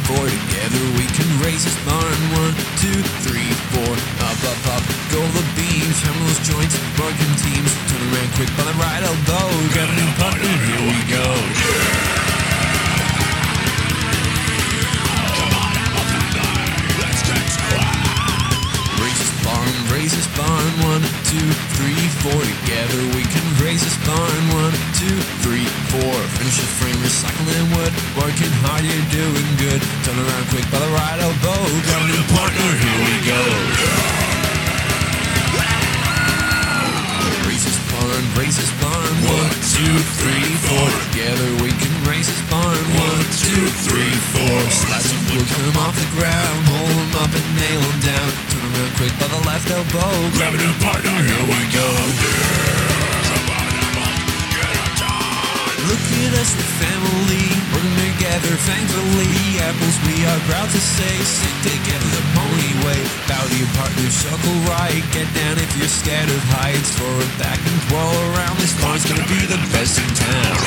4. Together we can raise this barn. 1, 2, 3, 4. Up, up, up, go the beams. Hammer those joints, broken teams. Turn around quick by the right elbow. Got a new partner, here we go. Raise this barn, 1, 2, 3, 4. Together we can raise this barn. 1, 2, 3, 4. Finish the frame, recycling wood. Working hard, you're doing good. Turn around quick by the right elbow. Got a new partner, here we go. Raise this barn, 1, 2, 3, 4. Together we can raise this barn. 1, 2, 3, 4. Slice of wood, come off the ground. Hold them up and nail them down. Turn around quick by the left elbow. Grab a new partner, here we go. Look at us, the family, working together thankfully. Apples we are proud to say, stick together the pony way. Bow to your partner, circle right. Get down if you're scared of heights. Forward, back, and twirl around. This barn's gonna be the best in town.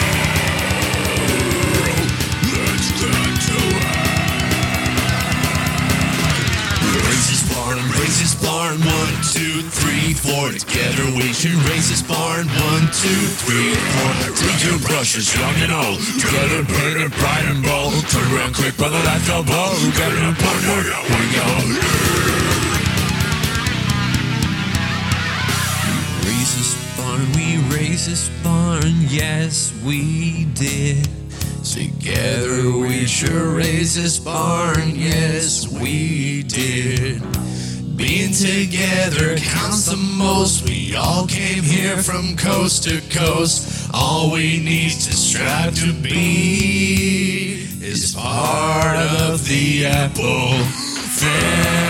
Let's get to it. Raise this barn, 1, 2, 3, 4. Together we can raise this barn. 1, 2, 3, 4. Take your brushes, young and old. Together paint it bright and bold. Turn around quick by the left elbow. Got a new partner, here we go. Raise this barn, we raise this barn. Yes, we did. Together we sure raise this barn. Yes, we did. Being together counts the most. We all came here from coast to coast. All we need to strive to be is part of the Apple family.